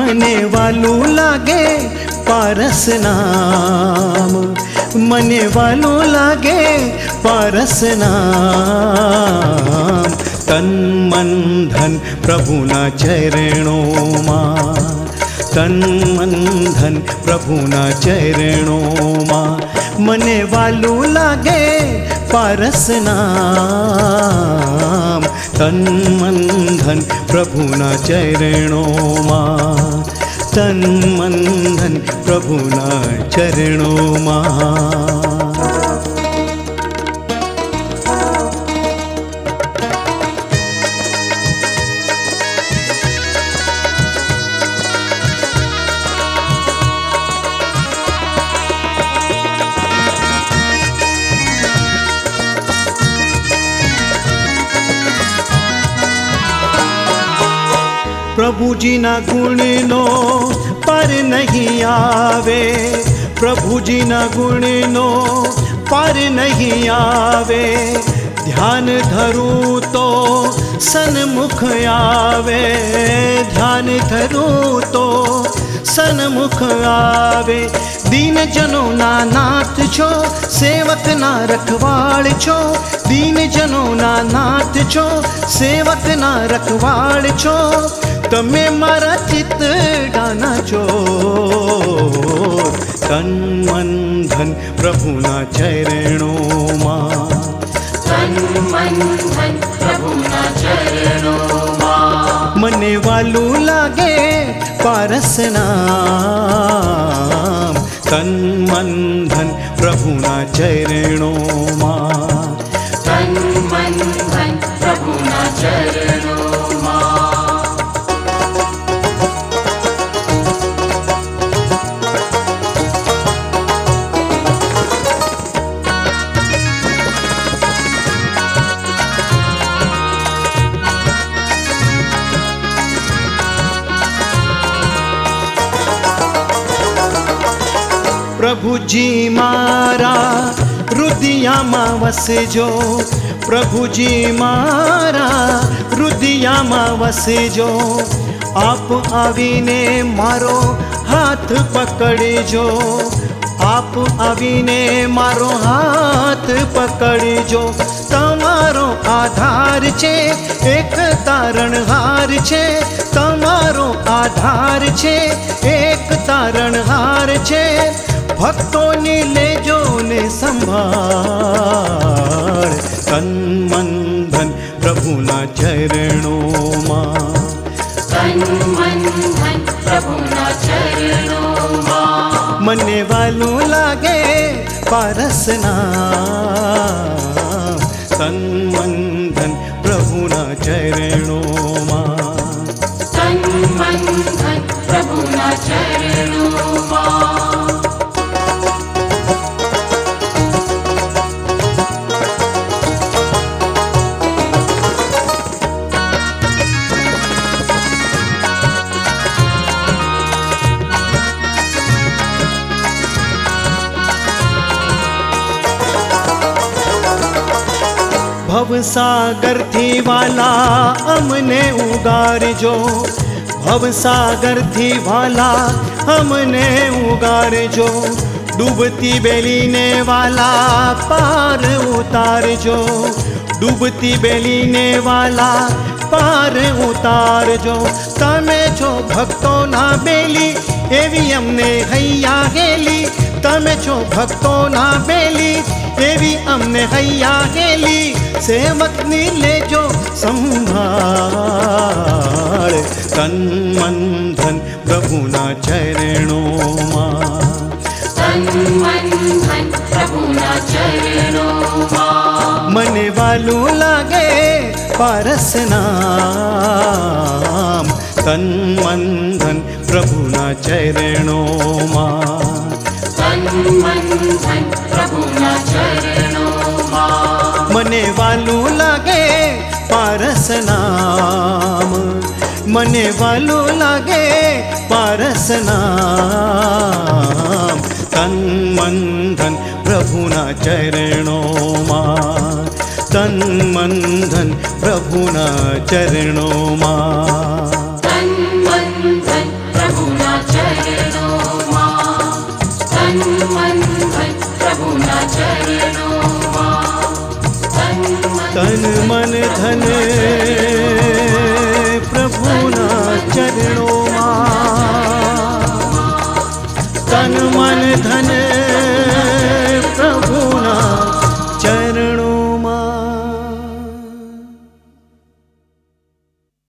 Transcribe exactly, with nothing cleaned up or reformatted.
મને વાલું લાગે પારસ નામ, મને વાલું લાગે પારસ નામ. તન મન ધન પ્રભુના ચરણોમાં, તન મન ધન પ્રભુના ચરણોમાં. મને વાલું લાગે પારસ નામ, તન મન ધન પ્રભુના ચરણોમાં, તન મન ધન પ્રભુના ચરણોમાં. પ્રભુજીના ગુણનો પર નહીં આવે, પ્રભુજીના ગુણનો પર નહીં આવે. ધ્યાન ધરું તો સન્મુખ આવે, ધ્યાન ધરું તો સન્મુખ આવે. દીનજનોના નાથ છો, સેવકના રખવાળ છો. દીનજનોના નાથ છો, સેવકના રખવાળ છો. તમે મારા ચિત્તડાના છો. તન મન ધન પ્રભુના ચરણોમાં, તન મન ધન પ્રભુના ચરણોમાં. મને વાલું લાગે પારસ નામ, તન મન ધન પ્રભુના ચરણોમાં, તન મન ધન પ્રભુના ચરણોમાં. પ્રભુજી મારા હૃદયમાં વસજો, પ્રભુજી મારા હૃદયમાં વસજો. આપ આવીને મારો હાથ પકડજો, આપ આવીને મારો હાથ પકડજો. તમારો આધાર છે એક તારણહાર છે, તમારો આધાર છે એક તારણહાર છે. ભક્તોની લેજો ને સંભાળ, તન મન ધન પ્રભુના ચરણોમાં, તન મન ધન પ્રભુના ચરણોમાં. મને વાલું લાગે પારસ નામ, તન મન ધન પ્રભુના ચરણોમાં, તન મન ધન પ્રભુના ચરણોમાં. ભવસાગરથી વાલા અમને ઉગારજો, ભવસાગરથી વાલા અમને ઉગારજો. ડૂબતી બેલીને વાલા પાર ઉતારજો, ડૂબતી બેલીને વાલા પાર ઉતારજો. તમે છો ભક્તોના બેલી એવી અમને હૈયા ગેલી, તમે છો ભક્તોના બેલી એવી અમને હૈયા ગેલી. સેવકની લેજો સંભાળ, તન મન ધન પ્રભુના ચરણોમાં, તન મન ધન પ્રભુના ચરણોમાં. મને વાલું લાગે પારસ નામ, તન મન ધન પ્રભુના ચરણોમાં, તન મન ધન પ્રભુના ચરણોમાં. મને વાલું લાગે પારસ નામ, મને વાલું લાગે પારસ નામ. તન મન ધન પ્રભુના ચરણોમાં, તન મન ધન પ્રભુના ચરણોમાં.